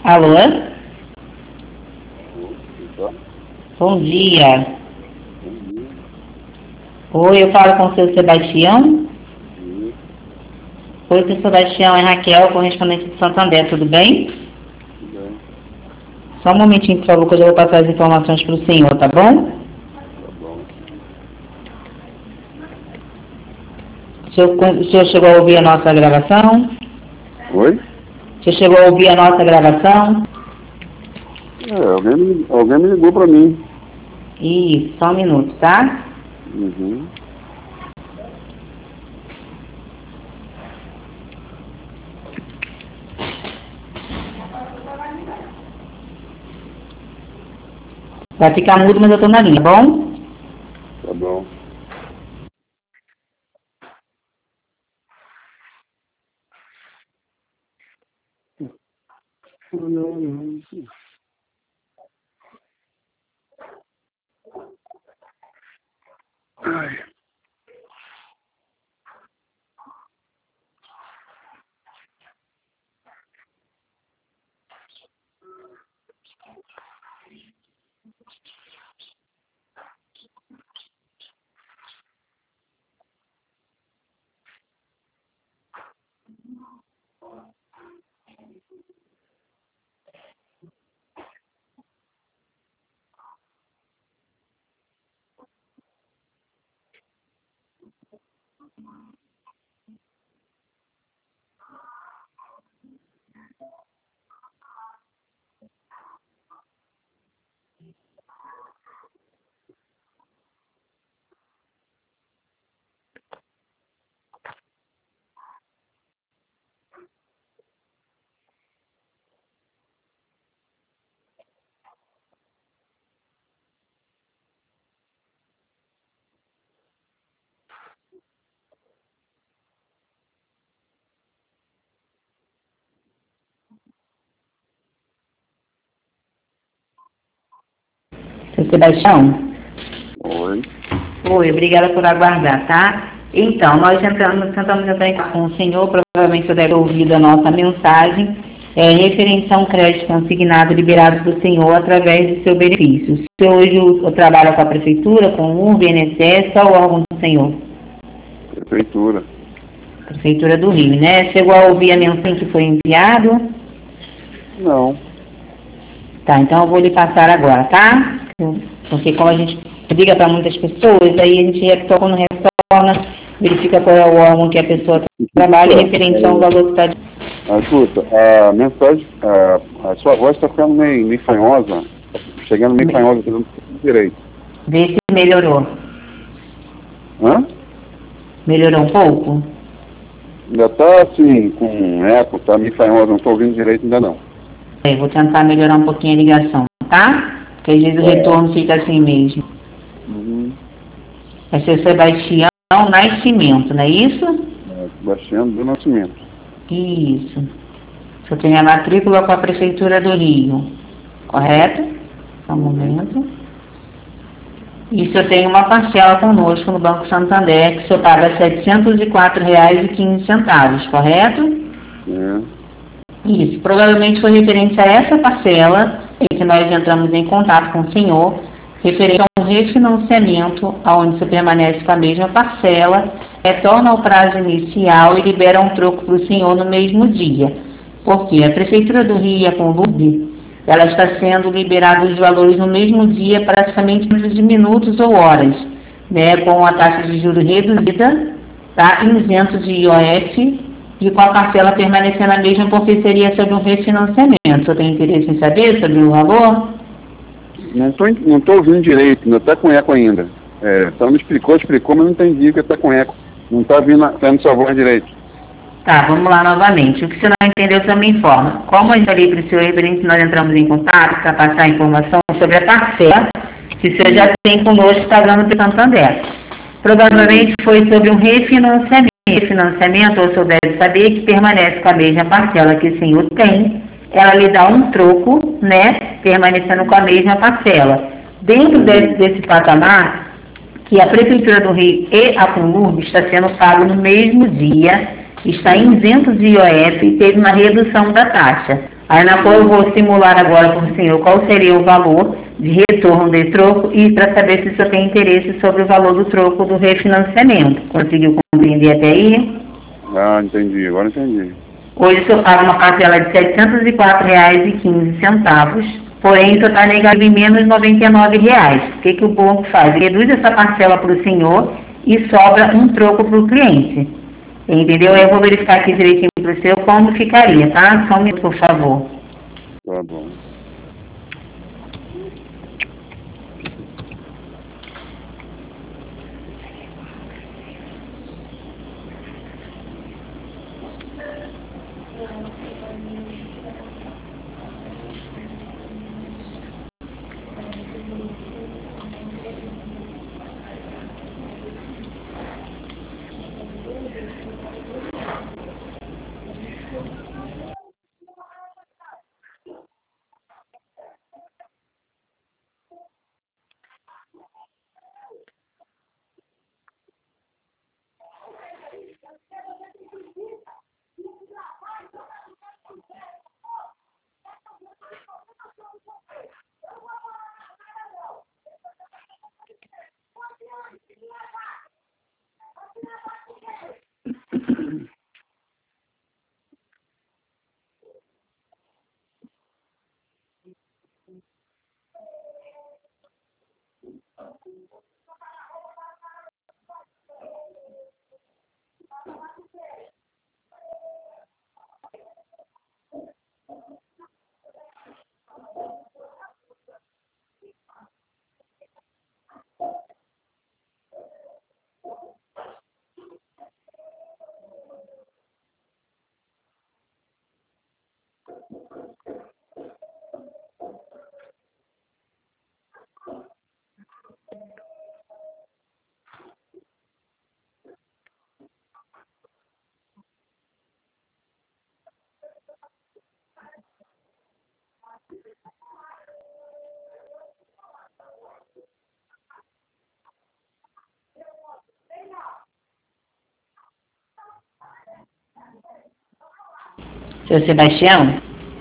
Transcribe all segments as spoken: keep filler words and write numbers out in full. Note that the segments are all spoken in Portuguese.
Alô? Bom dia. Oi, eu falo com o seu Sebastião? Oi, seu Sebastião, é Raquel, correspondente de Santander, tudo bem? Tudo bem. Só um momentinho, por favor, que eu já vou passar as informações para o senhor, tá bom? Tá bom. O senhor, o senhor chegou a ouvir a nossa gravação? Oi? O senhor chegou a ouvir a nossa gravação? É, alguém me, alguém me ligou pra mim. Isso, só um minuto, tá? Uhum. Vai ficar mudo, mas eu tô na linha, tá bom? Tá bom. Ai. Seu Sebastião? Oi. Oi, obrigada por aguardar, tá? Então, nós tentamos, tentamos entrar em contato com o senhor, provavelmente você deve ter ouvido a nossa mensagem, é, referente a um crédito consignado liberado para o senhor através do seu benefício. O senhor hoje o, trabalha com a prefeitura, com o U R B, I N S S, qual órgão do senhor? Prefeitura. Prefeitura do Rio, né? Chegou a ouvir a mensagem que foi enviado? Não. Tá, então eu vou lhe passar agora, tá? Porque como a gente liga para muitas pessoas, aí a gente retorna, quando retorna, verifica qual é o órgão que a pessoa trabalha e referente ao valor que está... Ah, escuta, a mensagem, a, a sua voz está ficando meio, meio fanhosa, chegando meio fanhosa, aqui no direito. Vê se melhorou. Hã? Melhorou um pouco? Ainda tá assim, com eco, tá meio fanhosa, não tô ouvindo direito ainda não. É, vou tentar melhorar um pouquinho a ligação, tá? Porque às vezes o retorno fica assim mesmo. Uhum. É seu Sebastião Nascimento, não é isso? É, Sebastião do Nascimento. Isso. O senhor tem a matrícula com a Prefeitura do Rio, correto? Só um momento. E o senhor tem uma parcela conosco no Banco Santander, que o senhor paga setecentos e quatro reais e quinze centavos, correto? É. Isso. Provavelmente foi referente a essa parcela que nós entramos em contato com o senhor, referente a um refinanciamento, onde você permanece com a mesma parcela, retorna ao prazo inicial e libera um troco para o senhor no mesmo dia. Porque a Prefeitura do Rio e a Conlub, ela está sendo liberada os valores no mesmo dia, praticamente dentro de minutos ou horas, né, com a taxa de juros reduzida, tá, isento de I O F e com a parcela permanecendo a mesma, porque seria sobre um refinanciamento. Você tem interesse em saber sobre o valor? Não tô, não tô ouvindo direito, ainda tá com eco ainda. É, então me explicou, explicou, mas não entendi que tá com eco. Não tá vindo, tá indo sua voz direito. Tá, vamos lá novamente. O que você não entendeu, você me informa. Como eu falei para o senhor, referente, nós entramos em contato para passar a informação sobre a parcela que o senhor já tem conosco pagando para o Santander. Provavelmente foi sobre um refinanciamento. Refinanciamento, o senhor deve saber que permanece com a mesma parcela que o senhor tem, ela lhe dá um troco, né, permanecendo com a mesma parcela. Dentro desse, desse patamar, que a Prefeitura do Rio e a Conlub está sendo pago no mesmo dia, está isento de I O F e teve uma redução da taxa. Aí na qual eu vou simular agora para o senhor qual seria o valor de retorno de troco e para saber se o senhor tem interesse sobre o valor do troco do refinanciamento. Conseguiu compreender até aí? Ah, entendi, agora entendi. Hoje o senhor paga uma parcela de setecentos e quatro reais e quinze centavos, porém o senhor está negativo em menos noventa e nove reais. O que, que o banco faz? Ele reduz essa parcela para o senhor e sobra um troco para o cliente. Entendeu? Eu vou verificar aqui direitinho para o senhor como ficaria, tá? Só um minuto, por favor. Tá bom. Seu Sebastião?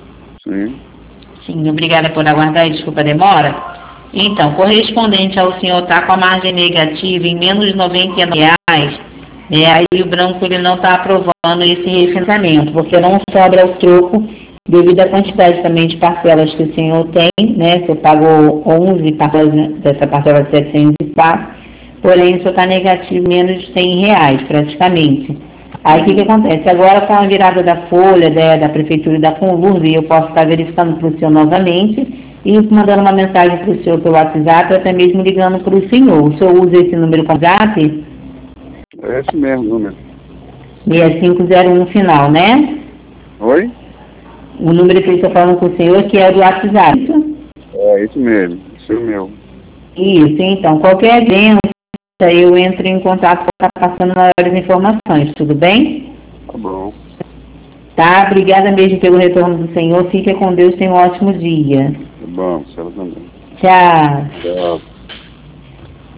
Sim. Sim, obrigada por aguardar e desculpa a demora. Então, correspondente ao senhor estar tá com a margem negativa em menos de noventa e nove reais, né, aí o banco ele não está aprovando esse refinanciamento, porque não sobra o troco devido à quantidade também de parcelas que o senhor tem, né? O senhor pagou onze parcelas dessa parcela de setecentos e quatro, porém o senhor está negativo menos de cem reais praticamente. Aí o que, que acontece? Agora com a virada da folha, né, da Prefeitura e da Conlurb, eu posso estar verificando para o senhor novamente e mandando uma mensagem para o senhor pelo WhatsApp, ou até mesmo ligando para o senhor. O senhor usa esse número com WhatsApp? É esse mesmo número. seis cinco zero um final, né? Oi? O número que eu estou falando com o senhor que é do WhatsApp. Isso? É esse mesmo, esse é o meu. Isso, então, qualquer evento, eu entro em contato para estar passando maiores informações, tudo bem? Tá bom. Tá, obrigada mesmo pelo retorno do senhor. Fique com Deus, tenha um ótimo dia. Tá bom, senhora também. Tchau. Tchau.